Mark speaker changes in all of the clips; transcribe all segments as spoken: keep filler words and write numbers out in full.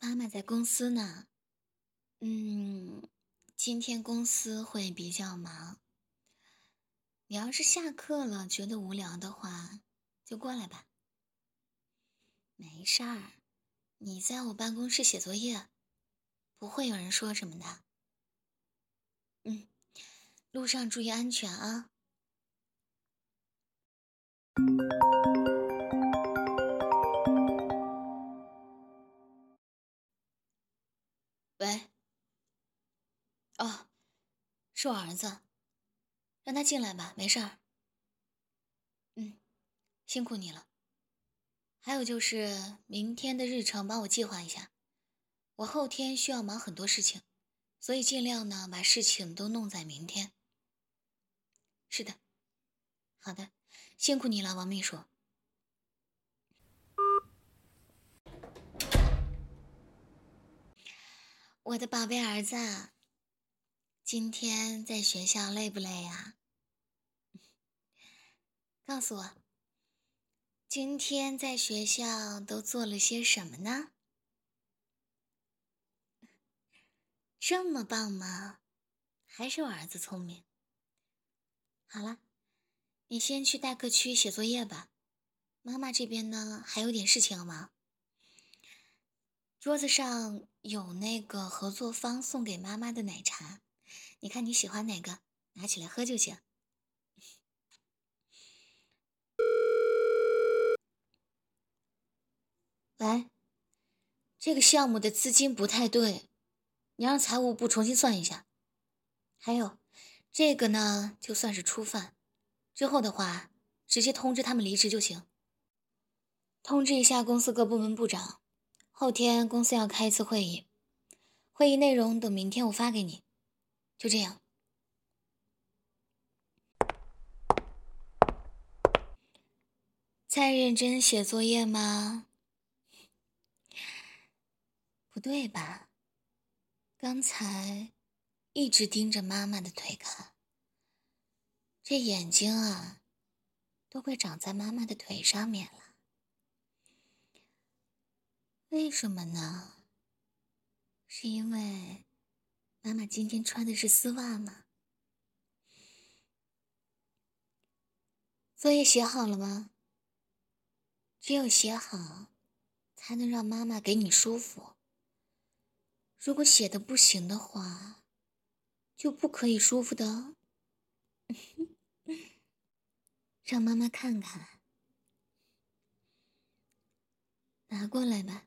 Speaker 1: 妈妈在公司呢。嗯，今天公司会比较忙。你要是下课了觉得无聊的话，就过来吧。没事儿，你在我办公室写作业，不会有人说什么的。嗯，路上注意安全啊。喂。哦，是我儿子，让他进来吧，没事儿。嗯，辛苦你了。还有就是明天的日程帮我计划一下，我后天需要忙很多事情，所以尽量呢把事情都弄在明天。是的。好的，辛苦你了，王秘书。我的宝贝儿子，今天在学校累不累呀？告诉我，今天在学校都做了些什么呢？这么棒吗？还是我儿子聪明。好了，你先去待客区写作业吧。妈妈这边呢，还有点事情要忙。桌子上有那个合作方送给妈妈的奶茶，你看你喜欢哪个，拿起来喝就行。喂，这个项目的资金不太对，你让财务部重新算一下。还有，这个呢，就算是初犯，之后的话，直接通知他们离职就行。通知一下公司各部门部长，后天公司要开一次会议，会议内容等明天我发给你。就这样。在认真写作业吗？不对吧？刚才一直盯着妈妈的腿看，这眼睛啊，都快长在妈妈的腿上面了。为什么呢？是因为妈妈今天穿的是丝袜吗？作业写好了吗？只有写好，才能让妈妈给你舒服。如果写的不行的话，就不可以舒服的哦。让妈妈看看。拿过来吧。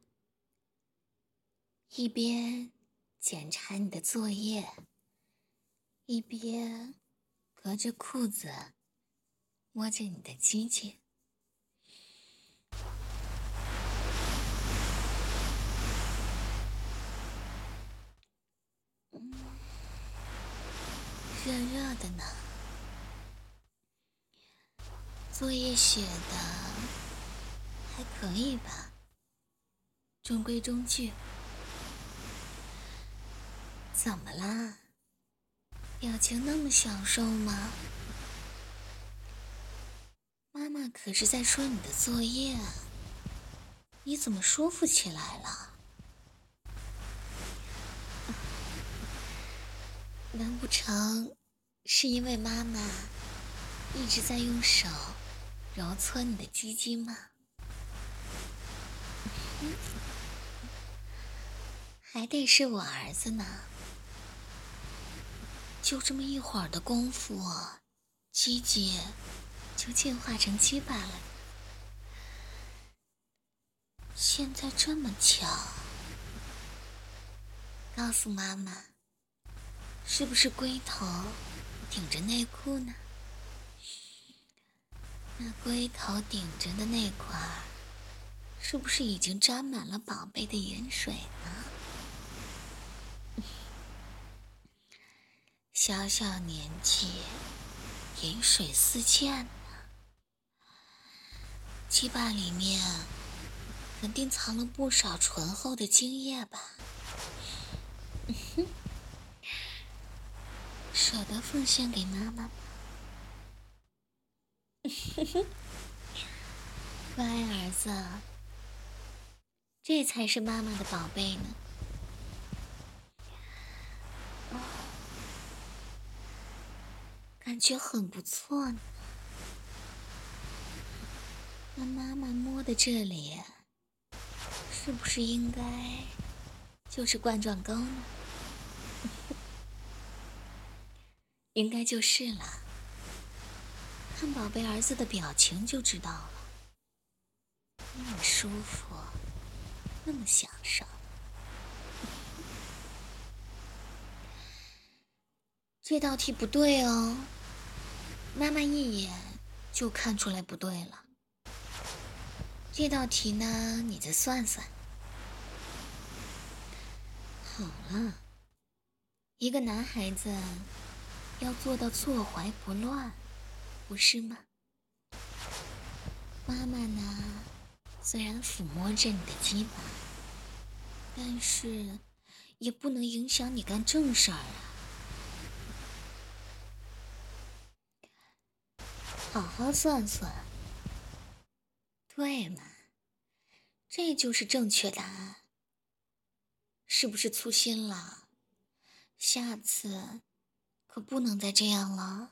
Speaker 1: 一边检查你的作业，一边隔着裤子摸着你的鸡鸡。嗯，热热的呢。作业写的还可以吧，中规中矩。怎么啦？表情那么享受吗？妈妈可是在说你的作业啊，你怎么舒服起来了？难不成是因为妈妈一直在用手揉搓你的鸡鸡吗？还得是我儿子呢。就这么一会儿的功夫，鸡鸡就进化成鸡巴了。现在这么巧，告诉妈妈，是不是龟头顶着内裤呢？那龟头顶着的那块儿，是不是已经沾满了宝贝的盐水呢？小小年纪，盐水四溅呢，鸡巴里面肯定藏了不少醇厚的精液吧？舍得奉献给妈妈吗？乖儿子， 这才是妈妈的宝贝呢。哦，感觉很不错呢。那妈妈摸的这里，是不是应该就是冠状沟呢？应该就是了。看宝贝儿子的表情就知道了，那么舒服，那么享受。这道题不对哦，妈妈一眼就看出来不对了。这道题呢，你再算算。好了，一个男孩子要做到坐怀不乱，不是吗？妈妈呢，虽然抚摸着你的鸡巴，但是也不能影响你干正事儿啊。好好算算，对嘛？这就是正确答案。是不是粗心了？下次可不能再这样了。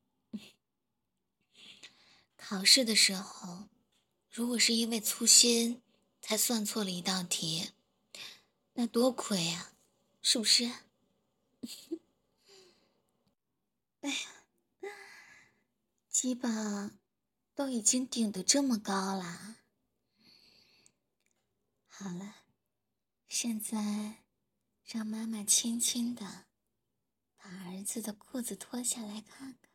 Speaker 1: 考试的时候，如果是因为粗心才算错了一道题，那多亏啊，是不是？哎呀，鸡巴都已经顶得这么高啦。好了，现在让妈妈轻轻的把儿子的裤子脱下来看看。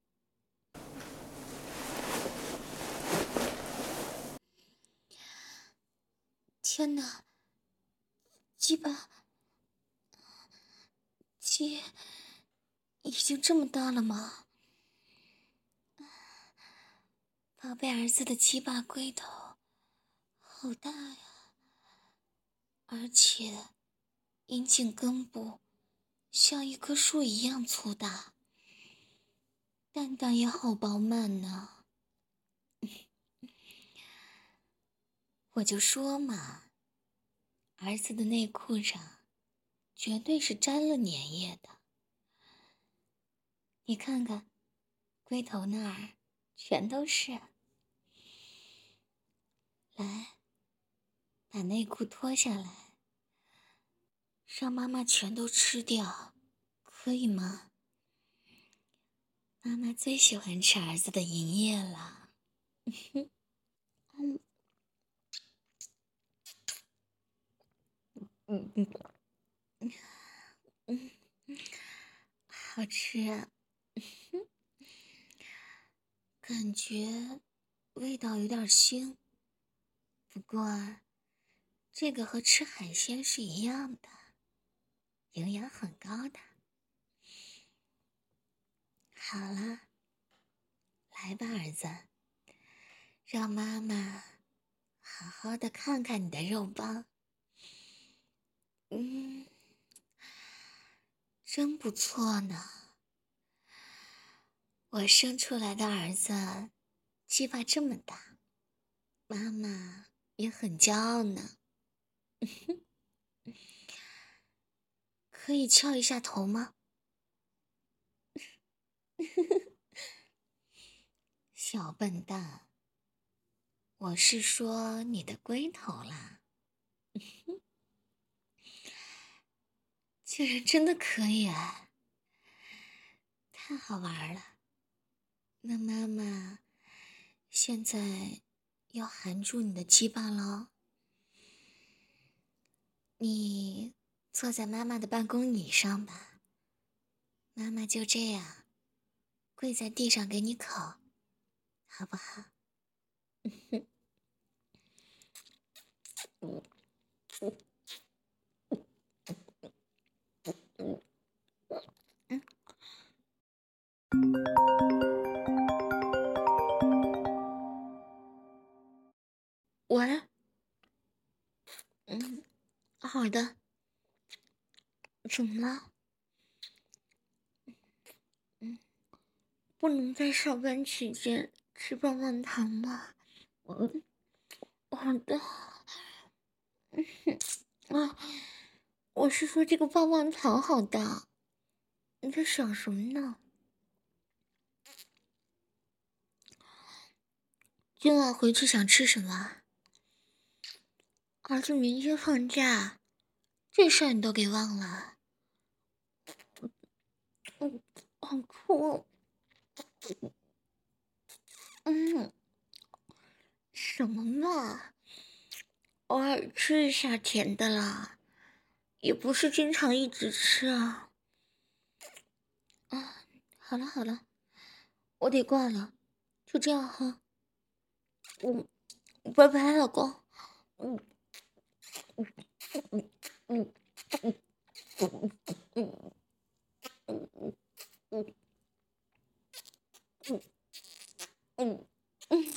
Speaker 1: 天哪，鸡巴鸡已经这么大了吗？宝贝儿子的鸡巴龟头好大呀，而且阴茎根部像一棵树一样粗大，蛋蛋也好饱满呢。我就说嘛，儿子的内裤上绝对是沾了粘液的。你看看，龟头那儿全都是。来，把内裤脱下来，让妈妈全都吃掉，可以吗？妈妈最喜欢吃儿子的银液了。嗯嗯嗯嗯，好吃啊。感觉味道有点腥，不过这个和吃海鲜是一样的，营养很高的。好了，来吧，儿子，让妈妈好好的看看你的肉棒。嗯，真不错呢。我生出来的儿子鸡巴这么大，妈妈也很骄傲呢。可以敲一下头吗？小笨蛋，我是说你的龟头啦。竟然真的可以啊，太好玩了。那妈妈现在要含住你的鸡巴喽。你坐在妈妈的办公椅上吧，妈妈就这样跪在地上给你口，好不好？嗯，喂，嗯，好的，怎么了？嗯，不能在上班期间吃棒棒糖吗？嗯，好的。 啊，我是说这个棒棒糖好大，你在想什么呢？今晚回去想吃什么？儿子明天放假，这事儿你都给忘了？嗯，好哭。嗯，什么嘛，偶尔吃一下甜的啦，也不是经常一直吃啊。啊，好了好了，我得挂了，就这样哈。嗯，拜拜，老公。嗯嗯嗯嗯嗯嗯嗯嗯嗯嗯嗯。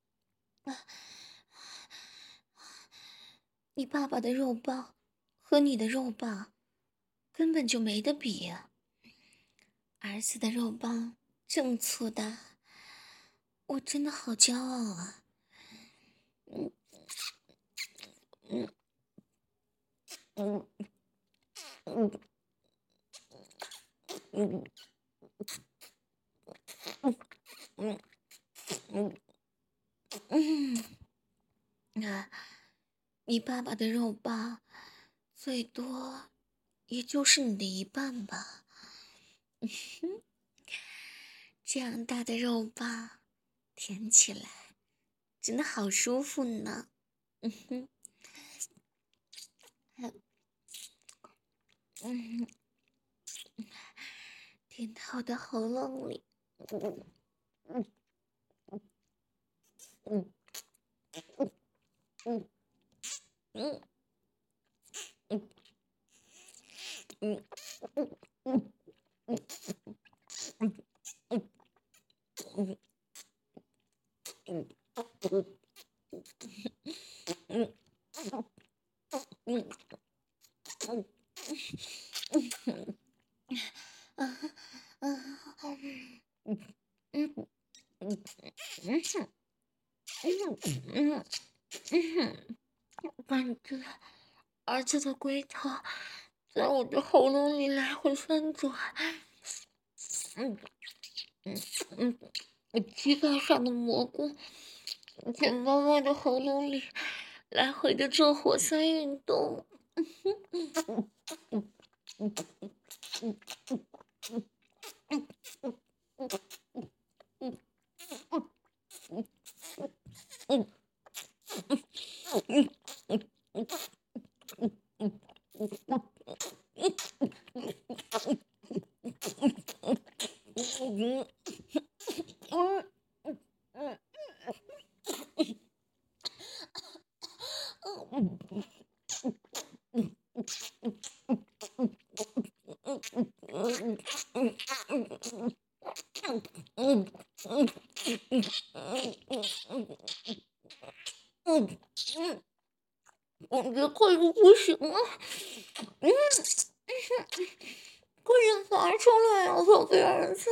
Speaker 1: 你爸爸的肉棒和你的肉棒根本就没得比呀、儿子的肉棒这么粗大，我真的好骄傲啊！嗯嗯嗯嗯嗯嗯嗯嗯啊！你爸爸的肉棒最多也就是你的一半吧。这样大的肉棒舔起来真的好舒服呢。嗯哼，嗯，舔到我的喉咙里。嗯嗯嗯嗯嗯嗯嗯嗯嗯嗯嗯嗯嗯嗯啊啊嗯嗯嗯嗯嗯，感觉儿子的龟头在我的喉咙里来回翻转。嗯嗯嗯，鸡巴上的蘑菇在妈妈的喉咙里来回的做活塞运动。我觉快要不行了。嗯，快点拔出来呀，宝贝儿子！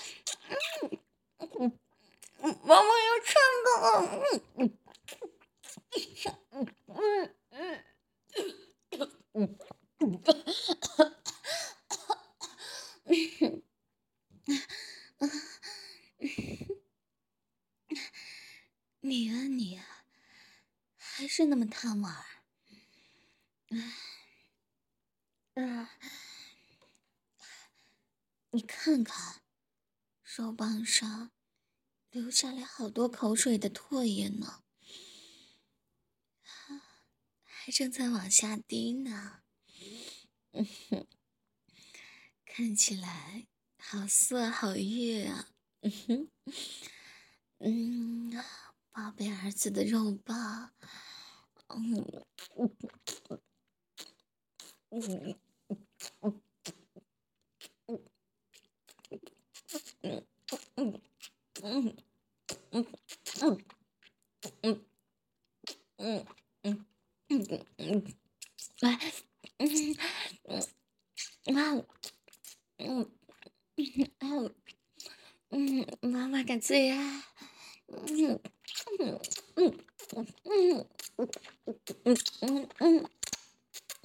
Speaker 1: 嗯嗯，妈妈要唱歌了。嗯嗯嗯嗯嗯你啊你啊，还是那么贪玩儿。啊，你看看，手棒上流下来好多口水的唾液呢，还正在往下滴呢。嗯哼，看起来好色好悦啊。嗯哼，嗯，宝贝儿子的肉棒。嗯嗯嗯嗯嗯嗯嗯嗯嗯嗯嗯嗯嗯，来，嗯嗯啊嗯嗯嗯，妈妈的最爱。嗯嗯嗯嗯嗯嗯嗯嗯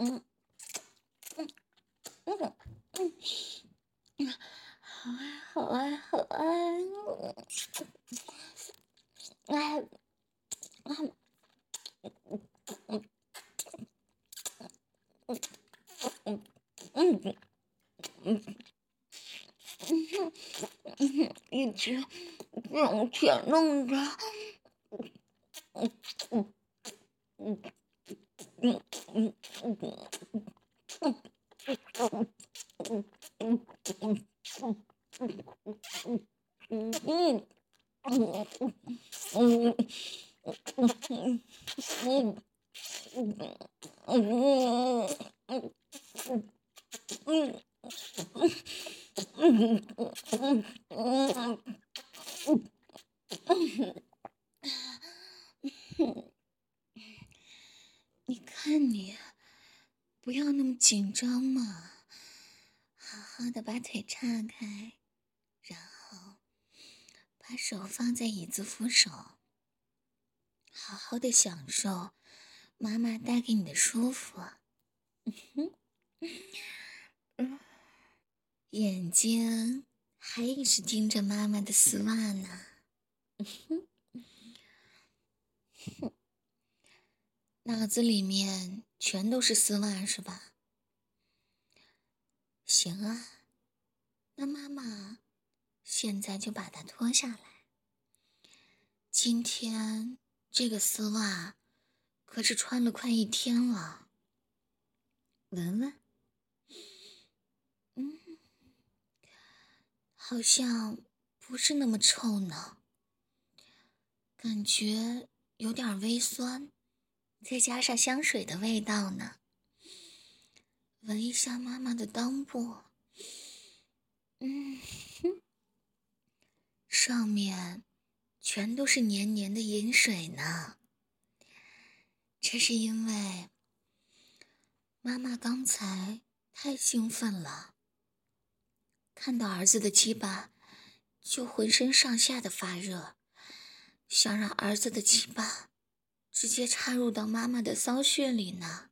Speaker 1: 直往前弄着。嗯嗯嗯嗯嗯嗯嗯嗯嗯你看你，不要那么紧张嘛，好好的把腿岔开，然后把手放在椅子扶手，好好的享受妈妈带给你的舒服。眼睛还一直盯着妈妈的丝袜呢。脑子里面全都是丝袜是吧？行啊，那妈妈现在就把它脱下来。今天这个丝袜可是穿了快一天了，闻闻，嗯，好像不是那么臭呢，感觉有点微酸，再加上香水的味道呢。闻一下妈妈的裆部，嗯，上面全都是黏黏的饮水呢。这是因为妈妈刚才太兴奋了，看到儿子的鸡巴就浑身上下的发热，想让儿子的鸡巴直接插入到妈妈的骚穴里呢。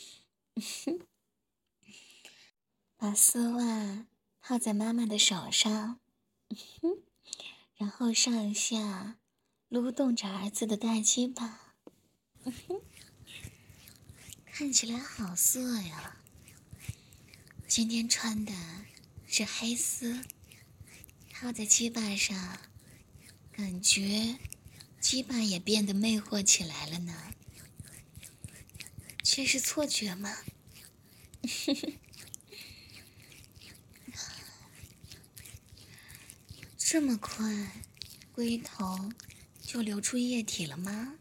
Speaker 1: 把丝袜套在妈妈的手上，然后上下撸动着儿子的大鸡巴，看起来好色呀。今天穿的是黑丝，套在鸡巴上，感觉鸡巴也变得魅惑起来了呢。这是错觉吗？这么快，龟头就流出液体了吗？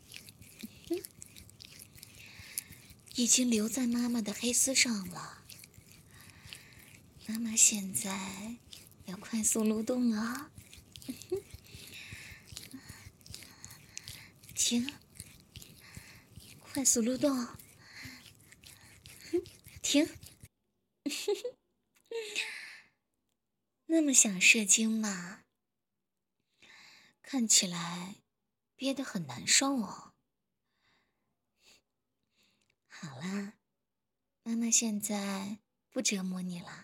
Speaker 1: 已经留在妈妈的黑丝上了。妈妈现在要快速撸动了，停，快速撸动，停。那么想射精吗？看起来憋得很难受哦。好啦，妈妈现在不折磨你了，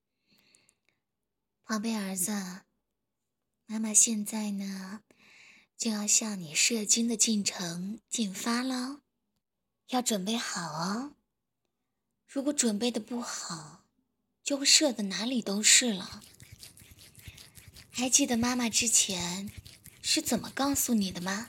Speaker 1: 宝贝儿子，妈妈现在呢就要向你射精的进程进发喽，要准备好哦。如果准备的不好，就会射的哪里都是了。还记得妈妈之前是怎么告诉你的吗？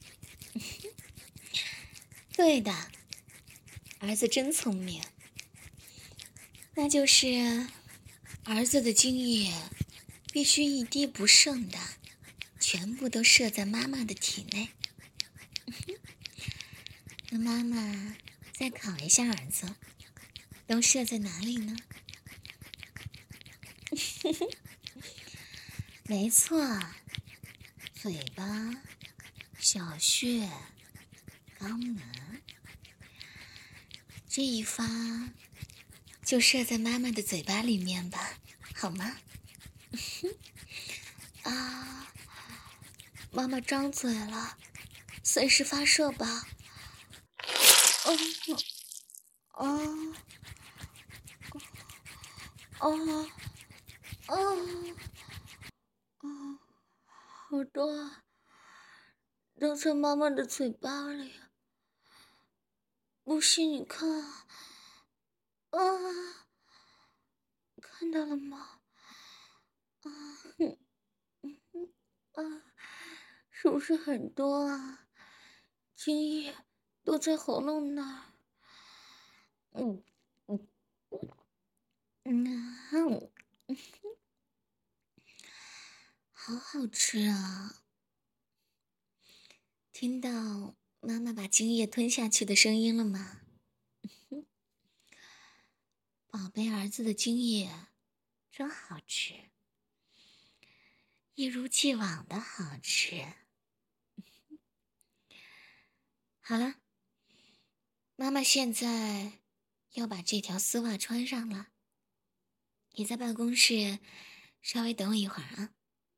Speaker 1: 对的，儿子真聪明。那就是儿子的精液必须一滴不剩的全部都射在妈妈的体内。那妈妈再考一下儿子，都射在哪里呢？没错，嘴巴、小穴、肛门。这一发就射在妈妈的嘴巴里面吧，好吗？啊，妈妈张嘴了，随时发射吧。哦，哦，哦，哦，哦，好多，都在妈妈的嘴巴里。不信你看，啊，看到了吗？啊， 啊，是不是很多啊？精液都在喉咙那儿。嗯嗯嗯嗯，好好吃啊！听到妈妈把精液吞下去的声音了吗？宝贝儿子的精液真好吃，一如既往的好吃。好了，妈妈现在要把这条丝袜穿上了，你在办公室稍微等我一会儿啊。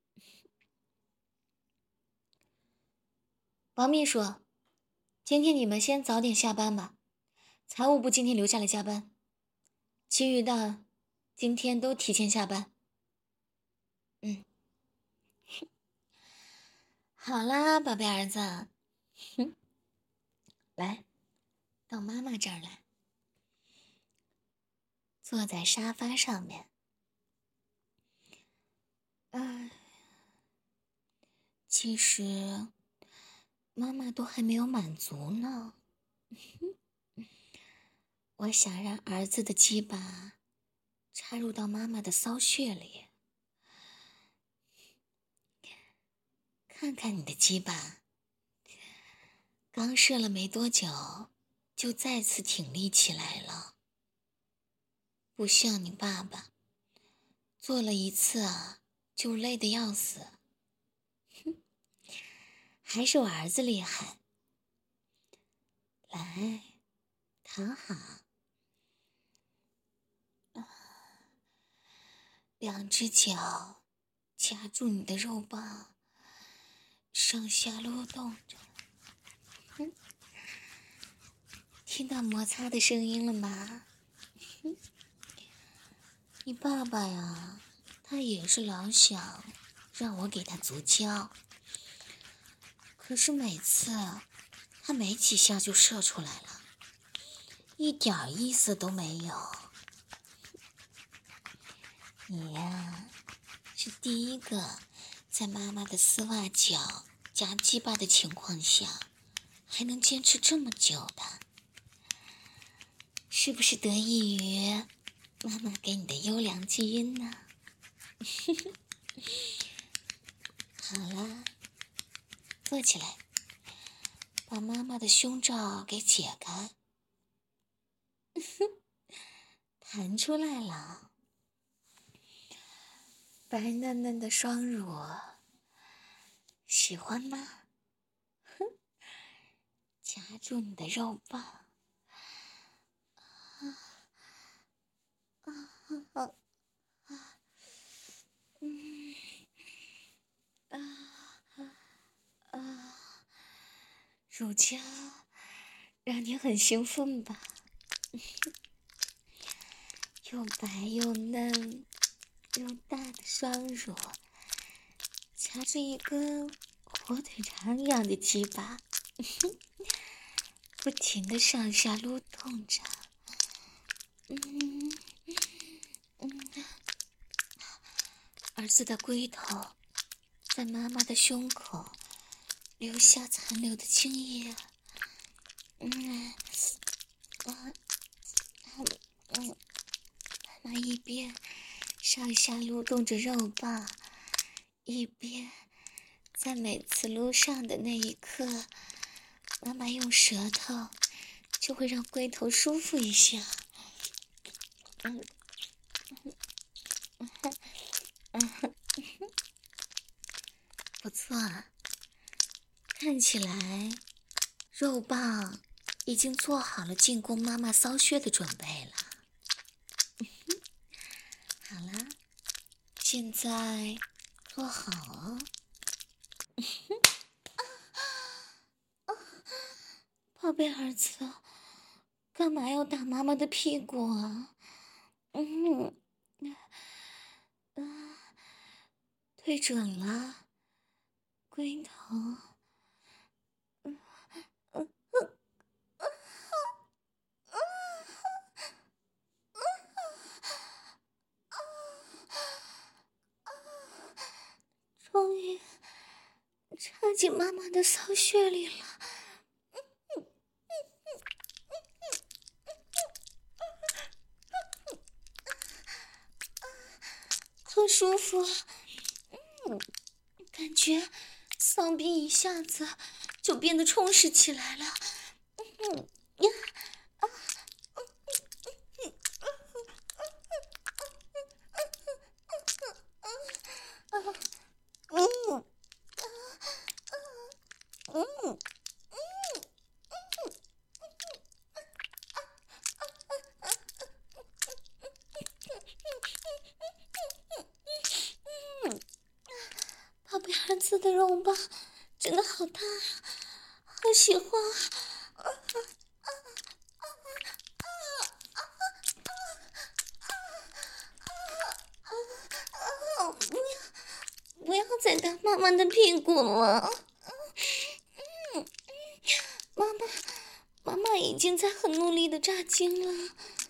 Speaker 1: 王秘书，今天你们先早点下班吧，财务部今天留下来加班，其余的今天都提前下班。嗯，好啦，宝贝儿子，哼，来，到妈妈这儿来，坐在沙发上面。哎，其实妈妈都还没有满足呢。我想让儿子的鸡巴插入到妈妈的骚穴里，看看你的鸡巴，刚射了没多久，就再次挺立起来了，不像你爸爸，做了一次啊就累得要死。哼，还是我儿子厉害。来，躺好，两只脚夹住你的肉棒，上下撸动着。嗯，听到摩擦的声音了吗？嗯，你爸爸呀，他也是老想让我给他足交，可是每次他没几下就射出来了，一点意思都没有。你呀，是第一个在妈妈的丝袜脚夹鸡巴的情况下还能坚持这么久的，是不是得益于妈妈给你的优良基因呢？好了，坐起来，把妈妈的胸罩给解开，弹出来了，白嫩嫩的双乳，喜欢吗？哼，夹住你的肉棒，啊啊啊啊！嗯啊啊！乳胶让你很兴奋吧？又白又嫩又大的双乳，夹着一根火腿肠一样的鸡巴，不停地上下撸动着。嗯嗯，儿子的龟头在妈妈的胸口留下残留的精液。嗯啊嗯，妈妈一边上下撸动着肉棒，一边在每次撸上的那一刻，妈妈用舌头就会让龟头舒服一下。嗯嗯嗯，不错，看起来肉棒已经做好了进攻妈妈骚穴的准备了。好了，现在坐好哦。宝贝儿子，干嘛要打妈妈的屁股啊？嗯，啊，对准了，龟头。嗯嗯终于进妈妈的骚穴里了。好舒服，嗯，感觉骚逼一下子就变得充实起来了。嗯呀啊嗯嗯宝贝儿子的肉棒真的好大呀，好喜欢啊！不要不要再打妈妈的屁股了，妈妈妈妈已经在很努力的扎精了。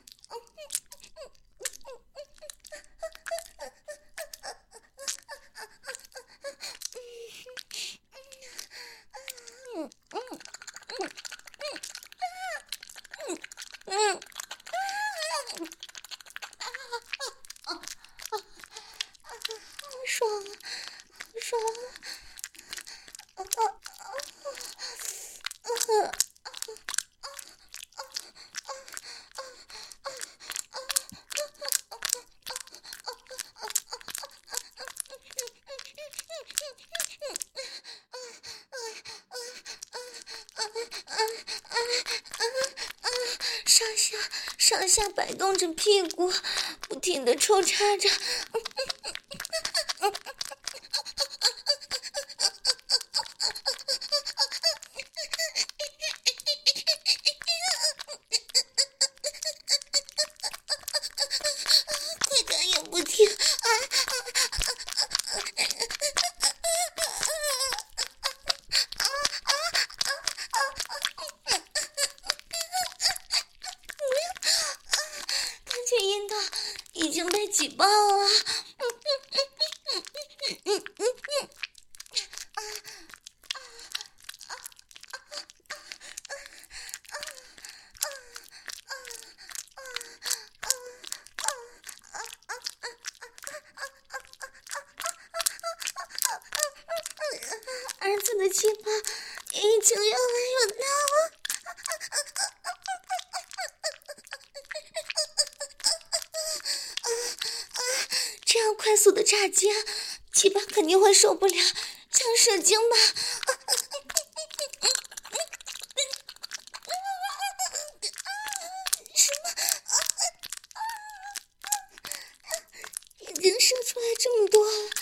Speaker 1: 嗯，好爽啊，好爽啊！啊啊啊！上下上下摆动着屁股，不停地抽插着。快感也不停，啊啊啊！感觉阴道已经被挤爆了。儿子的鸡巴已经越来越大了。这样快速的炸鸡，鸡巴肯定会受不了，想射精吧？什么？已经射出来这么多了。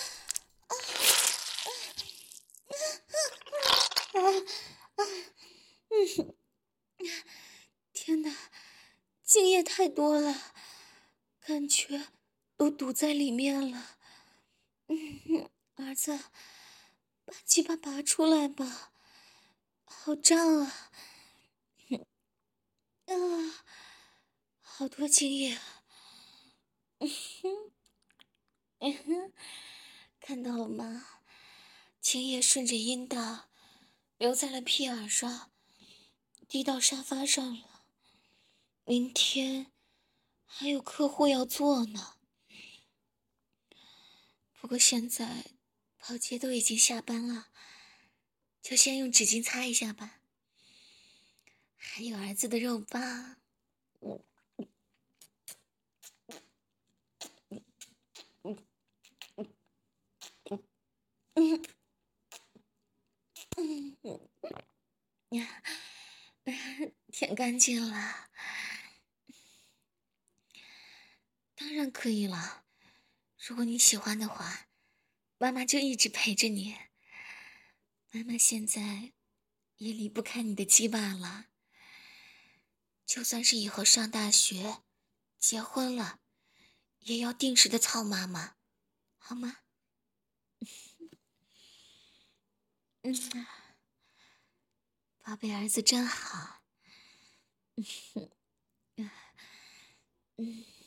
Speaker 1: 啊啊嗯，天哪，精液太多了，感觉都堵在里面了。嗯，儿子，把鸡巴拔出来吧，好胀啊！啊，好多精液啊！嗯哼，嗯哼，看到了吗？精液顺着阴道流在了屁眼上，滴到沙发上了。明天还有客户要做呢。不过现在保洁都已经下班了，就先用纸巾擦一下吧。还有儿子的肉棒，嗯嗯嗯嗯呀，舔干净了，当然可以了。如果你喜欢的话，妈妈就一直陪着你。妈妈现在也离不开你的鸡巴了。就算是以后上大学、结婚了，也要定时的操妈妈，好吗？嗯，宝贝儿子真好。嗯嗯。